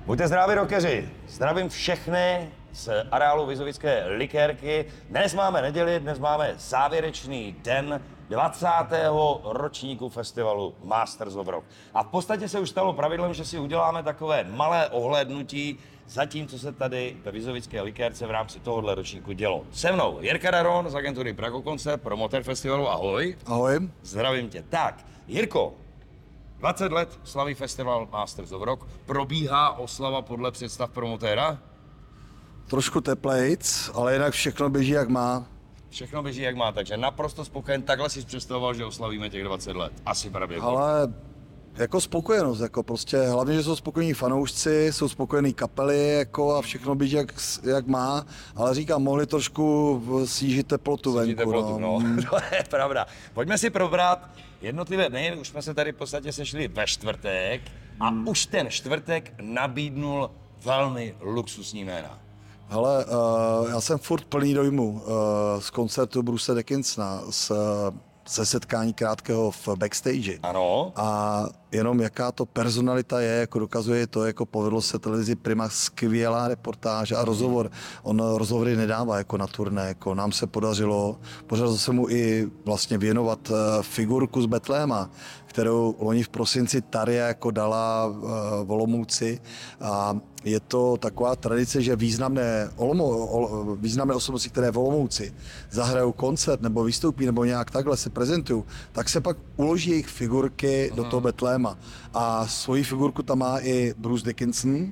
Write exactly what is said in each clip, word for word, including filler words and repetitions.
Buďte zdraví, rockeři. Zdravím všechny z areálu Vizovické likérky. Dnes máme neděli, dnes máme závěrečný den dvacátého ročníku festivalu Masters of Rock. A v podstatě se už stalo pravidlem, že si uděláme takové malé ohlédnutí za tím, co se tady ve Vizovické likérce v rámci tohohle ročníku dělo. Se mnou Jirka Daron z agentury Prago Koncert, promotér festivalu. Ahoj. Ahoj. Zdravím tě. Tak, Jirko, dvacet let slaví festival Masters of Rock. Probíhá oslava podle představ promotéra? Trošku teplejc, ale jinak všechno běží jak má. Všechno běží jak má, takže naprosto spokojen. Takhle si představoval, že oslavíme těch dvacet let. Asi pravděpodobně. Ale jako spokojenost, jako prostě hlavně, že jsou spokojení fanoušci, jsou spokojení kapely jako a všechno běží jak, jak má, ale říkám, mohli trošku snížit teplotu venku. Snížit teplotu, no. no. To je pravda. Pojďme si probrat jednotlivé dny, už jsme se tady v podstatě sešli ve čtvrtek a hmm. už ten čtvrtek nabídnul velmi luxusní jména. Hele, uh, já jsem furt plný dojmu uh, z koncertu Bruce Dickinsona, z, ze setkání krátkého v backstage. Ano. A jenom jaká to personalita je, jako dokazuje to, jako povedlo se televizi Prima skvělá reportáž a rozhovor. On rozhovory nedává jako na turné, jako nám se podařilo, podařilo se mu i vlastně věnovat figurku z Betléma, kterou loni v prosinci Tarja jako dala v Olomouci. A je to taková tradice, že významné, Olomou, významné osobnosti, které v Olomouci zahrajou koncert nebo vystoupí nebo nějak takhle se prezentují, tak se pak uloží jejich figurky do toho Betléma. A svoji figurku tam má i Bruce Dickinson.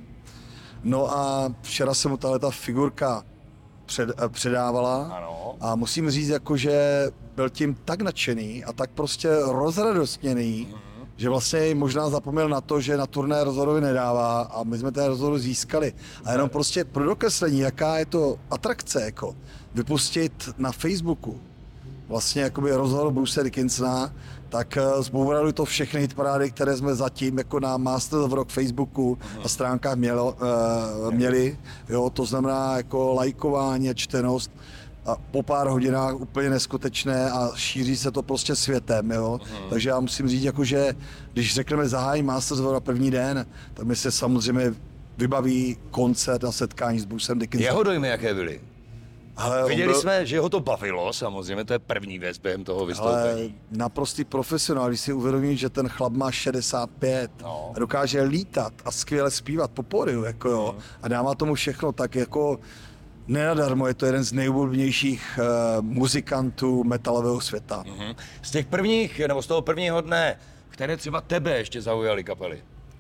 No a včera se mu tahle ta figurka před, předávala. Ano. A musím říct, jako, že byl tím tak nadšený a tak prostě rozradostněný, mm-hmm. že vlastně možná zapomněl na to, že na turné rozhodovi nedává a my jsme ten rozhovor získali. A jenom prostě pro dokreslení, jaká je to atrakce, jako vypustit na Facebooku vlastně jakoby rozhovor Bruce Dickinsona, tak zbourali to všechny hitparády, které jsme zatím jako na Masters of Rock Facebooku a stránkách mělo, uh, měli. Jo, to znamená jako lajkování a čtenost. A po pár hodinách úplně neskutečné a šíří se to prostě světem, jo. Uh-huh. Takže já musím říct, jako, že když řekneme zahájí Masters of Rock první den, tak mi se samozřejmě vybaví koncert a setkání s Brucem Dickinsonem. Jeho dojmy jaké byly? Ale Viděli byl... jsme, že ho to bavilo, samozřejmě, to je první věc během toho vystoupení. Ale naprostý profesionál, když si uvědomí, že ten chlap má šedesát pět no. a dokáže lítat a skvěle zpívat po pódiu, jako jo, mm. a dává tomu všechno, tak jako nenadarmo je to jeden z nejoblíbenějších uh, muzikantů metalového světa. Mm-hmm. Z těch prvních, nebo z toho prvního dne, které třeba tebe ještě zaujaly kapely?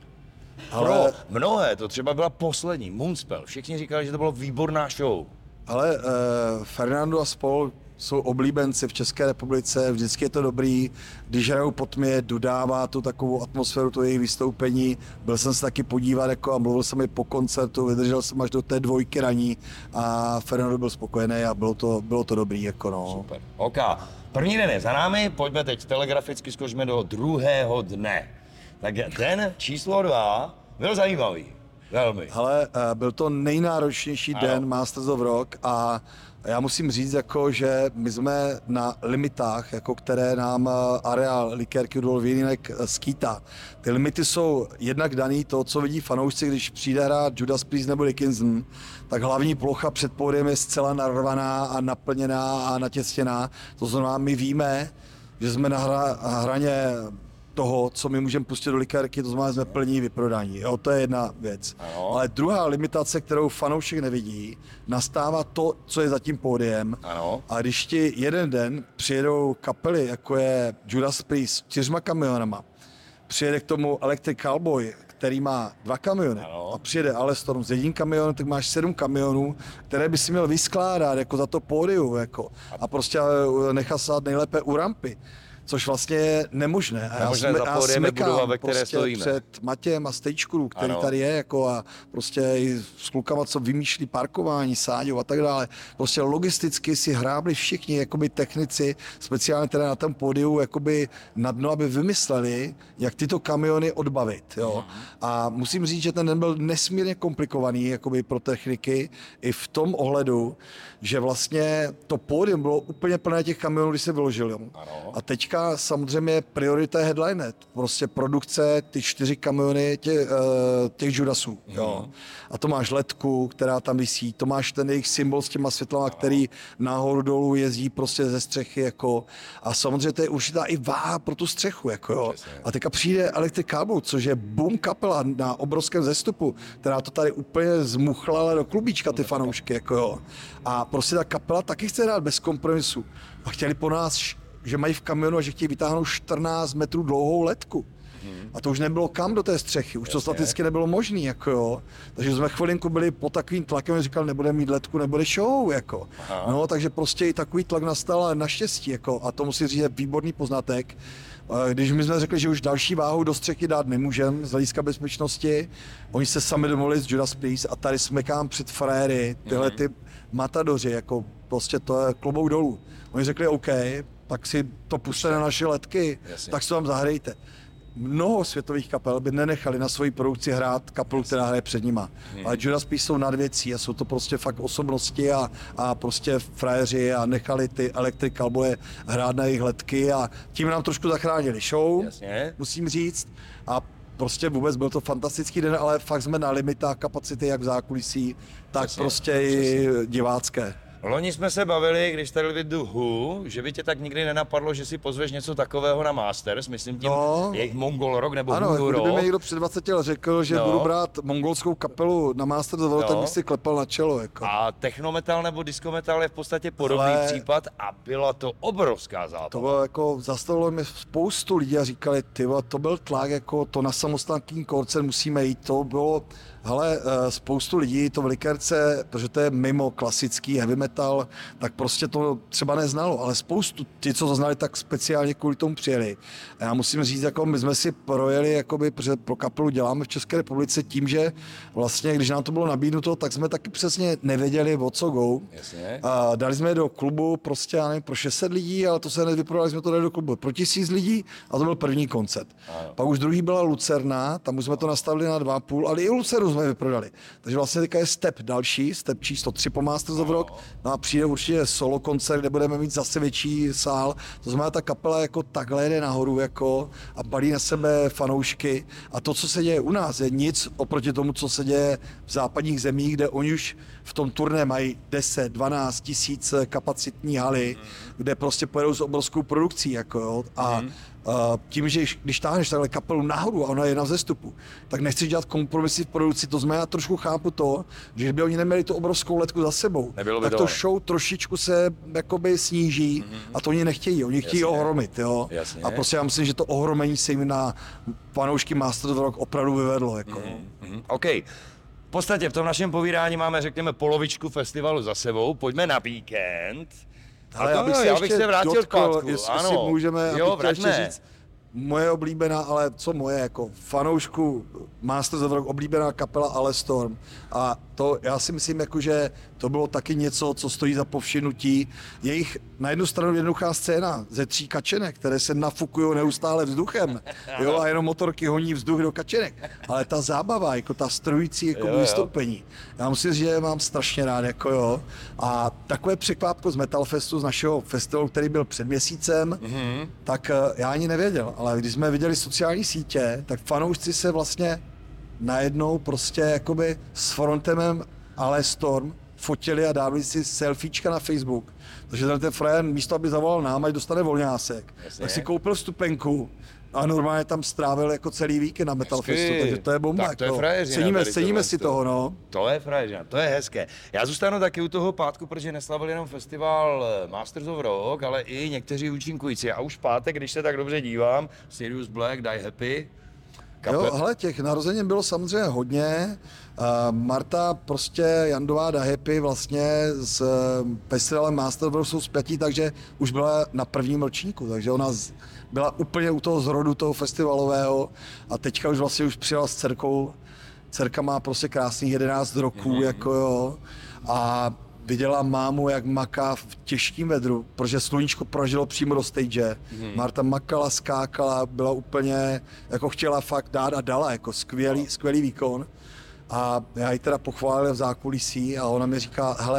Ale... Pro mnohé, to třeba byla poslední, Moonspell, všichni říkali, že to bylo výborná show. Ale uh, Fernando a spol jsou oblíbenci v České republice, vždycky je to dobrý, když hrajou po tmě, dodává tu takovou atmosféru, to jejich vystoupení. Byl jsem se taky podívat jako, a mluvil jsem i po koncertu, vydržel jsem až do té dvojky raní a Fernando byl spokojený a bylo to, bylo to dobrý. Jako no. Super, OK. První den je za námi, pojďme teď telegraficky skočme do druhého dne. Tak den číslo dva byl zajímavý. Velmi. Hele, byl to nejnáročnější ano. den Masters of Rock a já musím říct, jako, že my jsme na limitách, jako, které nám areál likérky Rudolf Jelínek skýtá. Ty limity jsou jednak daný to, co vidí fanoušci, když přijde hrát Judas Priest nebo Dickinson, tak hlavní plocha před pódiem je zcela narvaná a naplněná a natěsněná. To znamená, my víme, že jsme na hra, hraně toho, co my můžeme pustit do likérky, to znamená, že jsme plní vyprodání. Jo, to je jedna věc. Ano. Ale druhá limitace, kterou fanoušek nevidí, nastává to, co je za tím pódiem. Ano. A když ti jeden den přijedou kapely, jako je Judas Priest s čtyřma kamionama, přijede k tomu Electric Callboy, který má dva kamiony, ano. a přijede Alestorm s jedním kamionem, tak máš sedm kamionů, které by si měl vyskládat jako za to pódium. Jako, a prostě nechat stát nejlépe u rampy. Což vlastně je nemožné. A nemožné já, já smekám budova, ve které prostě stojíme. Před Matějem a Stejčků, který ano. tady je, jako a prostě i s klukama, co vymýšlí parkování, Sáďou a tak dále. Prostě logisticky si hrábli všichni jakoby technici, speciálně teda na tom pódiu, jakoby na dno, aby vymysleli, jak tyto kamiony odbavit. Jo. A musím říct, že ten den byl nesmírně komplikovaný jakoby pro techniky i v tom ohledu, že vlastně to pódium bylo úplně plné těch kamionů, když se vyložili. A teďka teďka samozřejmě priorita je headliner, prostě produkce, ty čtyři kamiony tě, těch Judasů, jo. A to máš letku, která tam visí, to máš ten jejich symbol s těma světlama, který nahoru dolů jezdí prostě ze střechy, jako. A samozřejmě to je určitá i váha pro tu střechu, jako jo. A teďka přijde Electric Callboy, což je boom kapela na obrovském zestupu, která to tady úplně zmuchlala do klubíčka, ty fanoušky, jako jo. A prostě ta kapela taky chce hrát bez kompromisu. A chtěli po nás, že mají v kamionu a že chtějí vytáhnout čtrnáct metrů dlouhou letku. A to už nebylo kam do té střechy, už to staticky nebylo možné, jako jo. Takže jsme chvilinku byli pod takovým tlakem, říkal, nebude mít letku, nebude show, jako. No, takže prostě i takový tlak nastal, ale naštěstí, jako. A to musí říct, je výborný poznatek. Když my jsme řekli, že už další váhu do střechy dát nemůžeme z hlediska bezpečnosti, oni se sami domluvili s Judas Priest a tady smekám před frajery, tyhle ty matadoři, jako prostě to je klobouk dolů. Oni řekli, OK, tak si to puste na naše letky, Jasně. tak si to tam zahrajte. Mnoho světových kapel by nenechali na svoji produkci hrát kapelu, která hraje před nima. Hmm. Ale Judas Priest jsou nad věcí a jsou to prostě fakt osobnosti a, a prostě frajeři a nechali ty Electric Callboye hrát na jejich letky a tím nám trošku zachránili show, Jasně. musím říct. A prostě vůbec byl to fantastický den, ale fakt jsme na limitách kapacity jak v zákulisí, tak Přesně. prostě Přesně. i divácké. Loni jsme se bavili, když tady byl The Who, že by tě tak nikdy nenapadlo, že si pozveš něco takového na Masters, myslím tím no, jejich Mongol Rock nebo ano, Voodoo Rock. Ano, kdyby mi někdo před dvaceti let řekl, že no. budu brát mongolskou kapelu na Masters, no. tak bych si klepal na čelo. Jako. A technometal nebo diskometal je v podstatě podobný Ale... případ a byla to obrovská zábava. To bylo jako, zastavilo mi spoustu lidí a říkali, tyva, to byl tlak, jako to na samostatný koncert musíme jít, to bylo... Hele, spoustu lidí to v Likerce, protože to je mimo klasický heavy metal, tak prostě to třeba neznalo, ale spoustu, ti, co to znali, tak speciálně kvůli tomu přijeli. A já musím říct, jako my jsme si projeli, jakoby, protože pro kapelu děláme v České republice tím, že vlastně, když nám to bylo nabídnuto, tak jsme taky přesně nevěděli, o co go. Jasně. A dali jsme je do klubu prostě, já nevím, pro šest set lidí, ale to se nevyprodali, jsme to dali do klubu pro tisíc lidí a to byl první koncert. Ano. Pak už druhý byla Lucerna, tam už jsme to nastavili na dva a půl, ale i Lucernu jsme vyprodali. Takže vlastně teďka je step další, step číslo tři po Masters of Rock, no a přijde určitě solo koncert, kde budeme mít zase větší sál. To znamená, ta kapela jako takhle jde nahoru jako a balí na sebe fanoušky. A to, co se děje u nás, je nic oproti tomu, co se děje v západních zemích, kde oni už v tom turné mají deset, dvanáct tisíc kapacitní haly, kde prostě pojedou s obrovskou produkcí. Jako, jo, a mm. Uh, tím, že když táhneš takhle kapelu nahoru a ona je na vzestupu, tak nechceš dělat kompromisy v produkci, to znamená, já trošku chápu to, že kdyby oni neměli tu obrovskou letku za sebou, tak to show trošičku se jakoby sníží mm-hmm. a to oni nechtějí, oni chtějí Jasně. ohromit, jo. Jasně. A prostě já myslím, že to ohromení se jim na fanoušky Masters of Rock opravdu vyvedlo, jako. Mm-hmm. OK. V podstatě v tom našem povídání máme, řekněme, polovičku festivalu za sebou, pojďme na víkend. Ale já bych, se, já bych se vrátil dotkl, zpátku, jestli ano. si můžeme, jo, abych ještě říct, moje oblíbená, ale co moje, jako fanoušku Masters of Rock, oblíbená kapela Alestorm. A to, já si myslím, jako, že to bylo taky něco, co stojí za povšimnutí. Jejich na jednu stranu jednoduchá scéna ze tří kačenek, které se nafukují neustále vzduchem, jo, a jenom motorky honí vzduch do kačenek. Ale ta zábava, jako ta strojící jako jo, vystoupení, já musím říct, že je mám strašně rád, jako jo. A takové překvápko z Metal Festu, z našeho festivalu, který byl před měsícem, mm-hmm. tak já ani nevěděl, ale když jsme viděli sociální sítě, tak fanoušci se vlastně najednou prostě jakoby s frontemem Alestorm fotili a dávali si selfiečka na Facebook. Takže ten frajer místo, aby zavolal nám, ať dostane volňásek, Jasně. tak si koupil vstupenku a normálně tam strávil jako celý víkend na Metal Festu, takže to je bomba. Tak to je frajeřina, ceníme ceníme si toho, no. To je frajeřina, to je hezké. Já zůstanu taky u toho pátku, protože neslavil jenom festival Masters of Rock, ale i někteří účinkující. A už pátek, když se tak dobře dívám, Sirius Black, Die Happy. Kape... Jo, hele, těch narozenin bylo samozřejmě hodně. Uh, Marta prostě Jandová Die Happy vlastně s uh, festivalem Masters of Rock jsou spjatí, takže už byla na prvním ročníku, takže ona z... byla úplně u toho zrodu toho festivalového a teďka už vlastně už přijela s dcerkou. Dcerka má prostě krásných jedenáct roků, mm-hmm. jako jo. A viděla mámu, jak maká v těžkém vedru, protože sluníčko prožilo přímo do stage. Mm-hmm. Marta makala, skákala, byla úplně, jako chtěla fakt dát a dala, jako skvělý, no. skvělý výkon. A já ji teda pochválil v zákulisí a ona mi říká, hele,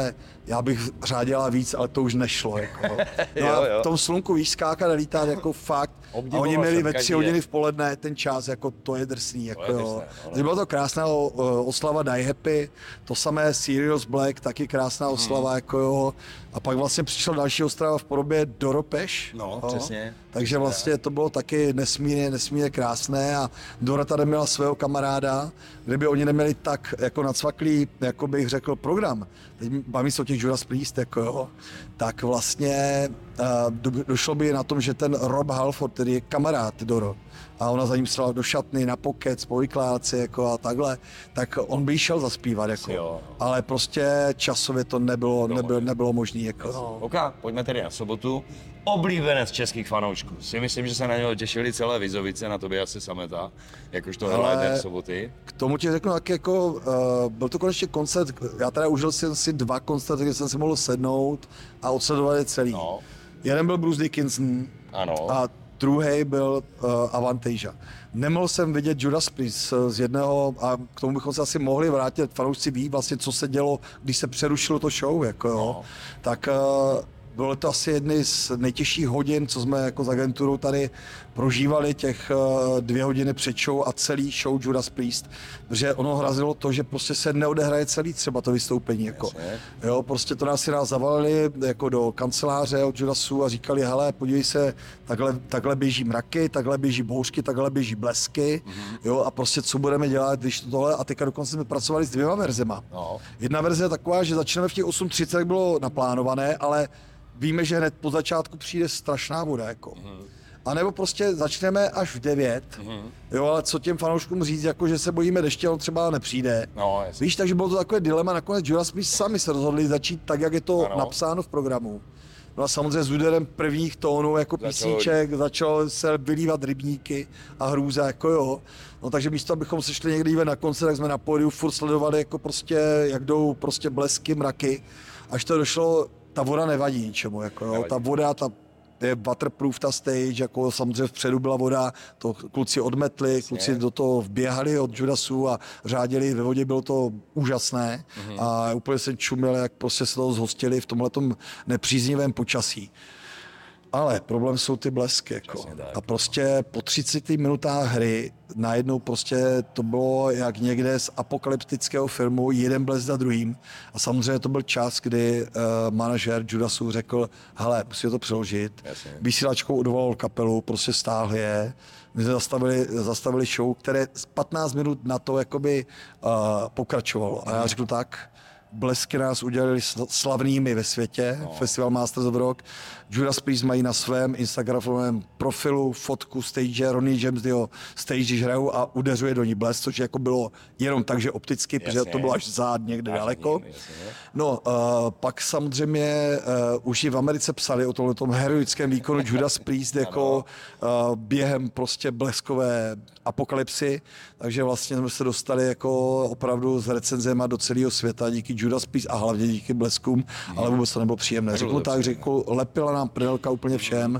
já bych řáděla víc, ale to už nešlo. Jako. No jo, a jo. v tom slunku, víš, skákat a lítat jako fakt. A Obdivoval oni měli jsem ve každý tři hodiny den. v poledne ten čas, jako to je drsný. Jako, je jo. drsné, no, no. Takže bylo to krásná o, o, oslava Die Happy, to samé Sirius Black, taky krásná oslava. Hmm. Jako, jo. A pak vlastně přišel další ostrava v podobě Doropeš. No, jo. přesně. Takže vlastně to bylo taky nesmírně, nesmírně krásné a Dora tady měla svého kamaráda, kdyby oni neměli tak jako nacvaklý, jako bych řekl, program, teď bavím se o těch Judas Priest, jako jo, tak vlastně uh, do, došlo by na tom, že ten Rob Halford, který je kamarád Doro, a ona za ním šla do šatny, na pokec, po vykládce, jako a takhle, tak on by jí šel zaspívat, jako, Jo. ale prostě časově to nebylo, nebylo, nebylo možné, jako. No. OK, pojďme tedy na sobotu. Oblíbenec českých fanoušků. Si myslím, že se na něho těšili celé Vizovice, na to by asi Sameta, jakožto headliner soboty. K tomu ti řeknu, jak jako, uh, byl to konečně koncert, já teda užil jsem si dva koncerty, kde jsem si mohl sednout a odsledovat je celý. No. Jeden byl Bruce Dickinson Ano. a druhý byl uh, Avantasia. Nemohl jsem vidět Judas Priest z jedného, a k tomu bychom se asi mohli vrátit, fanoušci ví vlastně, co se dělo, když se přerušilo to show, jako jo. No. Tak uh, bylo to asi jedny z nejtěžších hodin, co jsme jako s agenturou tady prožívali, těch uh, dvě hodiny před show a celý show Judas Priest, protože ono hrazilo to, že prostě se neodehraje celý třeba to vystoupení, jako. Jo, prostě to nás si nás zavalili jako do kanceláře od Judasu a říkali, hele, podívej se, takhle, takhle běží mraky, takhle běží bouřky, takhle běží blesky, mm-hmm. jo, a prostě co budeme dělat, když to tohle, a teďka dokonce jsme pracovali s dvěma verzema. No. Jedna verze je taková, že začneme v těch osm třicet, jak bylo naplánované, ale víme, že hned po začátku přijde strašná voda, jako. Mm. A nebo prostě začneme až v devět, mm. jo, ale co těm fanouškům říct, jako že se bojíme deště, on třeba nepřijde. No, víš, takže bylo to takové dilema, nakonec Judas Priest sami se rozhodli začít tak, jak je to ano. napsáno v programu. No a samozřejmě s úderem prvních tónů jako Začalo... písniček začal se vylívat rybníky a hrůza, jako jo. No takže místo, abychom se šli někdy na koncert, tak jsme na pódiu furt sledovali, jako prostě, jak jdou prostě blesky, mraky, až to došlo. Ta voda nevadí ničemu, jako jo. Ta voda, ta je waterproof ta stage, jako samozřejmě vpředu byla voda, to kluci odmetli, kluci do toho vběhali od Judasu a řádili ve vodě, bylo to úžasné mm-hmm. a úplně jsem čuměl, jak prostě se toho zhostili v tomhletom nepříznivém počasí. Ale problém jsou ty blesky, jako. A prostě po třiceti minutách hry najednou prostě to bylo jak někde z apokalyptického filmu, jeden blesk za druhým. A samozřejmě to byl čas, kdy uh, manažer Judasu řekl, hele, musí to přeložit. Jasně. Vysílačkou odvolal kapelu, prostě stáhl je. My jsme zastavili, zastavili show, které patnáct minut na to jakoby uh, pokračovalo. A já řekl tak, blesky nás udělali slavnými ve světě, no. Festival Masters of Rock. Judas Priest mají na svém instagramovém profilu fotku stage, Ronnie James jeho stage, když hrajou a udeřuje do ní blesk, což jako bylo jenom tak, že opticky, jasně, protože to bylo až zád někde až daleko. Ním, no, uh, pak samozřejmě uh, už i v Americe psali o tomhletom heroickém výkonu Judas Priest jako uh, během prostě bleskové apokalypsy, takže vlastně jsme se dostali jako opravdu s recenzema do celého světa díky Judas Priest a hlavně díky bleskům, hmm. ale vůbec to nebylo příjemné. Řeknu tak, řekl, lepila nám prdelka úplně všem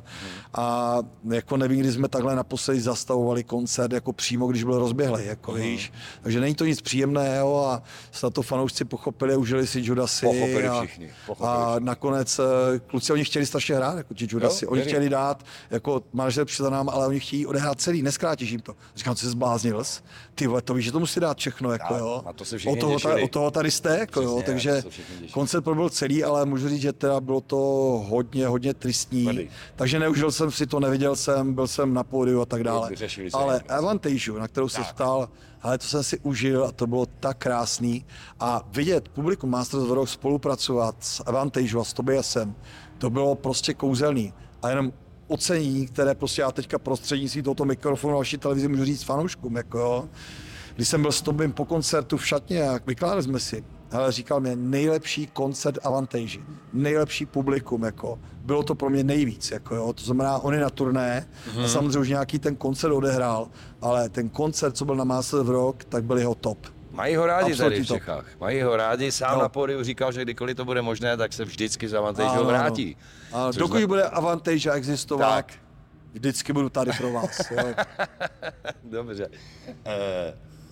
a jako nevím, kdy jsme takhle naposledy zastavovali koncert jako přímo, když byl rozběhlej, jako hmm. víš. Takže není to nic příjemného a snad to fanoušci pochopili, užili si Judasy. Pochopili a, všichni. Pochopili a všichni. nakonec kluci oni chtěli strašně hrát, jako ti Judasy. Jo, oni věřím. Chtěli dát, jako manažer přišel za nám, ale oni chtějí odehrát celý, neskrátíš jim to. Říkám, co jsi zbláznil? Ty vole, to víš, že to musí dát všechno, jako tak, jo. To se o, toho, ta, o toho tady jste, jako jo, takže koncert byl celý, ale můžu říct, že teda bylo to hodně, hodně tristní. Tady. Takže neužil jsem si to, neviděl jsem, byl jsem na pódiu a tak dále. Ale Avantasia, na kterou se ptal, ale to jsem si užil a to bylo tak krásný. A vidět publikum Masters of Rock spolupracovat s Avantasia a s Tobiasem, to bylo prostě kouzelný. A jenom ocenění, které prostě já teďka prostřednictvím tohoto mikrofonu a vaší televizi můžu říct fanouškům, jako jo. Když jsem byl s Tobim po koncertu v šatně a vykládali jsme si, ale říkal mi, nejlepší koncert Avantasia, nejlepší publikum, jako. Bylo to pro mě nejvíc, jako jo. To znamená, on je na turné mm-hmm. a samozřejmě už nějaký ten koncert odehrál, ale ten koncert, co byl na Masters of Rock, tak byl jeho top. Mají ho rádi absolutní tady v Čechách. Mají ho rádi, sám no. na pódiu říkal, že kdykoliv to bude možné, tak se vždycky za Avantasia vrátí. A dokud zna... bude Avantasia existovat, tak. Vždycky budu tady pro vás. Jo. Dobře. E,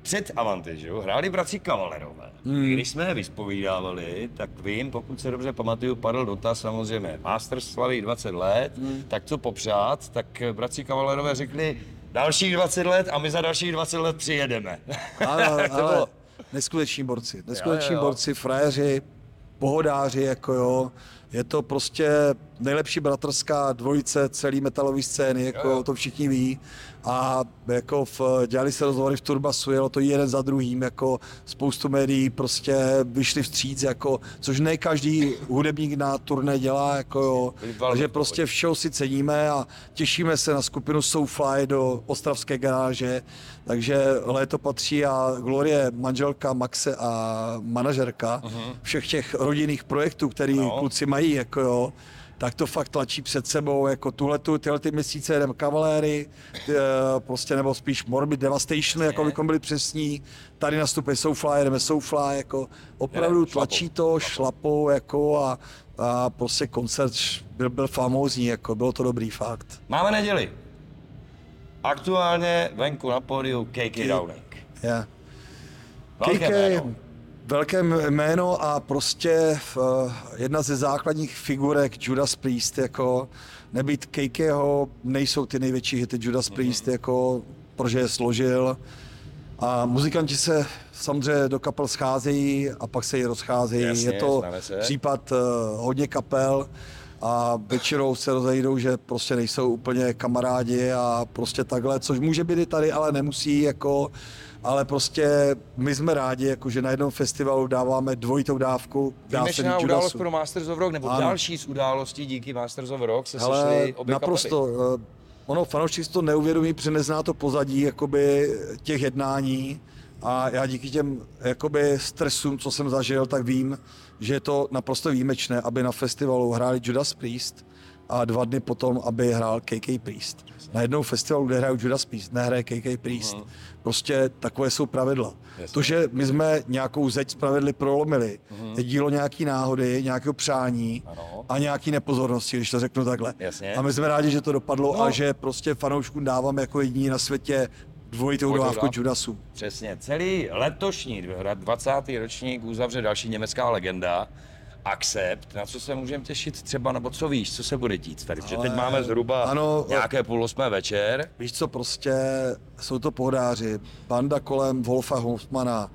před Avanti, že jo, hráli bratři Kavalerové. Hmm. Když jsme je vyspovídávali, tak vím, pokud se dobře pamatuju, padl dotaz samozřejmě. Masters slaví dvacet let, hmm. tak co popřát, tak bratři Kavalerové řekli dalších dvacet let a my za dalších dvacet let přijedeme. Ale, ale neskuteční borci, neskuteční jo, jo, jo. borci, frajeři, pohodáři, jako jo. Je to prostě nejlepší bratrská dvojice celé metalové scény, jako jo, jo. to všichni ví. A jako v, dělali se rozhovory v Turbasu, jelo to jeden za druhým, jako spoustu médií prostě vyšli vstříc, jako, což ne každý hudebník na turné dělá, jako jo. Takže prostě všeho si ceníme a těšíme se na skupinu Soulfly do ostravské garáže. Takže léto patří a Glorie, manželka Maxe a manažerka uh-huh. všech těch rodinných projektů, který no. kluci mají, jako jo, tak to fakt tlačí před sebou, jako tuhletu, tyhle ty měsíce jedeme Cavalery, prostě nebo spíš Morbid Devastation, jako bychom byli přesní, tady nastupuje Soulfly, jedeme Soulfly, jako opravdu je, tlačí to, šlapou, jako a, a prostě koncert byl, byl famózní, jako bylo to dobrý fakt. Máme neděli. Aktuálně venku na pódiu K K Downing. Yeah. Velké jméno. Velké jméno a prostě uh, jedna ze základních figurek Judas Priest, jako nebýt K Kho, nejsou ty největší hity Judas Priest, mm-hmm. jako, protože je složil. A muzikanti se samozřejmě do kapel scházejí a pak se i rozcházejí. Jasně, je to případ uh, hodně kapel a většinou se rozejdou, že prostě nejsou úplně kamarádi a prostě takhle, což může být i tady, ale nemusí, jako, ale prostě my jsme rádi, jako, že na jednom festivalu dáváme dvojitou dávku. Výjimečná událost pro Masters of Rock, nebo ano. další z událostí díky Masters of Rock se hele, sešly obě naprosto, kapely. Ono fanoušci si to neuvědomí, protože nezná to pozadí jakoby, těch jednání a já díky těm jakoby, stresům, co jsem zažil, tak vím, že je to naprosto výjimečné, aby na festivalu hráli Judas Priest a dva dny potom, aby hrál K K Priest. Na jednou festivalu, kde hrají Judas Priest, nehraje K K Priest. Uh-huh. Prostě takové jsou pravidla. Jasně. To, že my jsme nějakou zeď z pravidly prolomili, uh-huh. je dílo nějaký náhody, nějakého přání ano. a nějaký nepozornosti, když to řeknu takhle. Jasně. A my jsme rádi, že to dopadlo no. a že prostě fanouškům dáváme jako jediní na světě dvojitou dávku Judasů. Přesně. Celý letošní dvacátý ročník uzavře další německá legenda Accept, na co se můžeme těšit třeba, nebo co víš, co se bude dít tady, protože teď máme zhruba ano, nějaké půl osmé večer. Víš co, prostě jsou to pohodáři, banda kolem Wolfa Hofmana,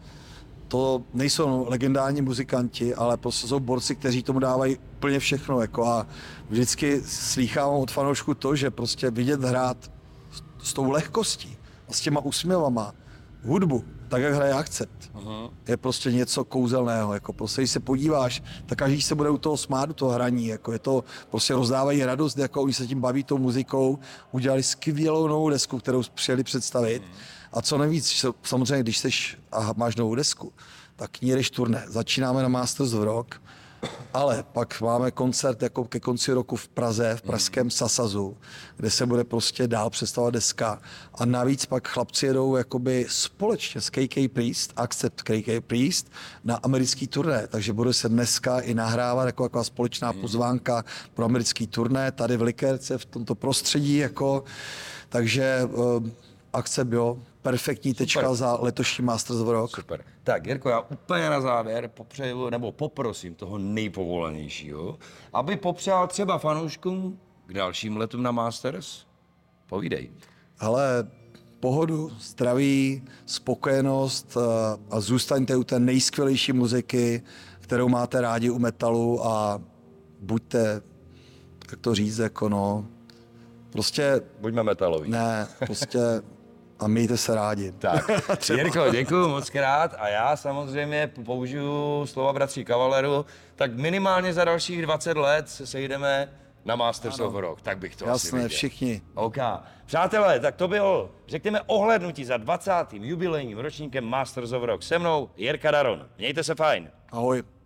to nejsou legendární muzikanti, ale prostě jsou borci, kteří tomu dávají úplně všechno, jako a vždycky slýchávám od fanoušků to, že prostě vidět hrát s, s tou lehkostí, s těma úsměvama, hudbu, tak jak hraje Accept, uh-huh. je prostě něco kouzelného, jako prostě, když se podíváš, tak každý se bude u toho smát, u toho hraní, jako je to, prostě rozdávají radost, jako oni se tím baví tou muzikou, udělali skvělou novou desku, kterou přijeli představit uh-huh. a co nejvíc, samozřejmě, když seš a máš novou desku, tak k ní jdeš turné, začínáme na Masters of Rock, ale pak máme koncert jako ke konci roku v Praze, v pražském Sasazu, kde se bude prostě dál představovat deska. A navíc pak chlapci jedou jakoby společně s K K Priest, Accept K K Priest, na americký turné. Takže bude se dneska i nahrávat jako taková společná pozvánka pro americký turné tady v Likérce, v tomto prostředí. Jako. Takže uh, Accept, jo. Perfektní tečka Super. Za letošní Masters of Rock. Super. Tak, Jirko, já úplně na závěr popřeju, nebo poprosím toho nejpovolanějšího, aby popřál třeba fanouškům k dalším letům na Masters. Povídej. Ale pohodu, zdraví, spokojenost a zůstaňte u té nejskvělejší muziky, kterou máte rádi u metalu a buďte, jak to říct, jako no, prostě... Buďme metaloví. Ne, prostě... A mějte se rádi. Tak, Jirko, děkuju moc krát a já samozřejmě použiju slova bratří Kavaleru, tak minimálně za dalších dvacet let se sejdeme na Masters ano. of Rock, tak bych to Jasné, asi viděl. všichni. OK. Přátelé, tak to bylo, řekněme, ohlédnutí za dvacátým jubilejním ročníkem Masters of Rock. Se mnou Jirka Daron. Mějte se fajn. Ahoj.